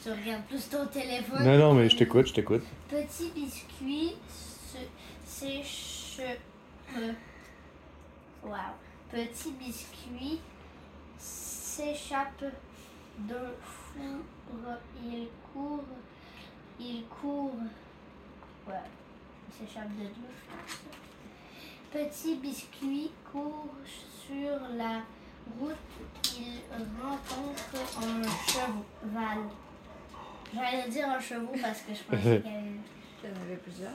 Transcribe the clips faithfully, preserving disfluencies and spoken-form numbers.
tu regardes plus ton téléphone. Non, non, mais je t'écoute, je t'écoute. Petit biscuit se s'échappe. Wow. Petit biscuit s'échappe d'un four. Il court. Il court. Ouais. Il s'échappe de l'eau, je pense. Petit biscuit court sur la route. Il rencontre un cheval. J'allais dire un cheval parce que je pensais qu'il y avait... Il y en avait plusieurs.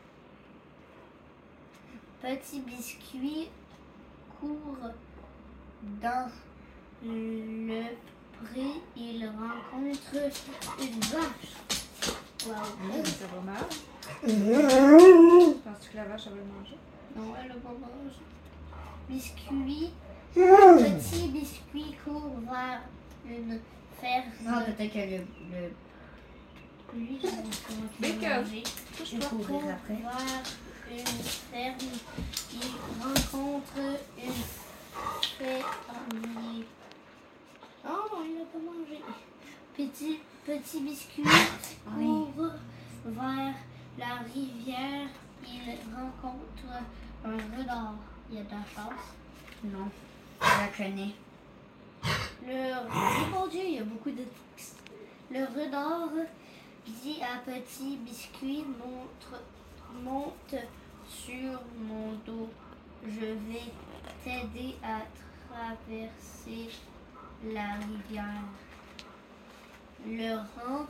Petit biscuit court dans le pré. Il rencontre une vache. Wow. Mmh, ça va mal. Penses-tu que la vache, elle va le manger? Non, elle a pas mangé. Biscuit. Petit biscuit court vers une ferme. Non, peut-être que le, le Lui, je sais pas comment il Big va manger. il Il courir court après. vers une ferme. Il rencontre une fermier. Oh, il n'a pas mangé. Petit, petit biscuit court vers la rivière. Il rencontre un renard. Il y a de la chance. Non, je la connais. Le... Oh mon Dieu, il y a beaucoup de textes. Le renard dit à Petit Biscuit, montre, monte sur mon dos. Je vais t'aider à traverser la rivière. Le renard,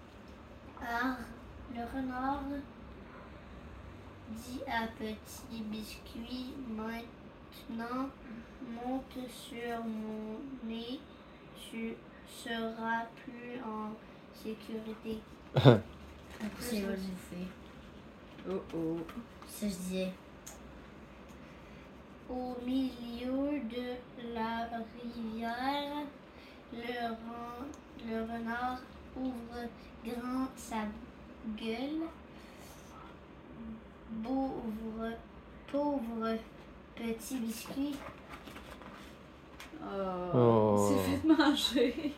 le renard dit à Petit Biscuit, maintenant monte sur mon nez, tu seras plus en sécurité. Après, il va le bouffer. Oh oh. Ça, je disais. Au milieu de la rivière, le, ren- le renard ouvre grand sa gueule. Pauvre, pauvre petit biscuit. Oh. Oh. Il s'est fait manger.